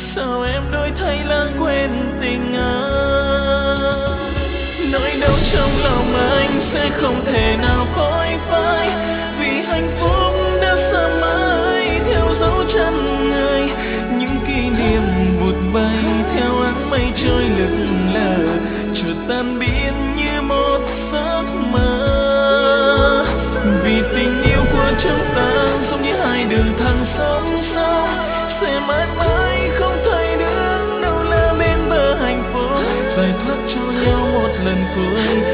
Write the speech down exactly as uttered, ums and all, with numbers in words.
Sao em đổi thay lãng quên tình anh? Nỗi đau trong lòng anh sẽ không thể nào phôi phai, vì hạnh phúc đã xa mãi theo dấu chân người. Những kỷ niệm vụt bay theo áng mây trôi lững lờ, chợt tan biến như một giấc mơ. Vì tình yêu của chúng ta giống như hai đường thẳng sóng sâu, sẽ mãi mãi không thấy được đâu là bên bờ hạnh phúc. Giải thoát cho nhau một lần cuối,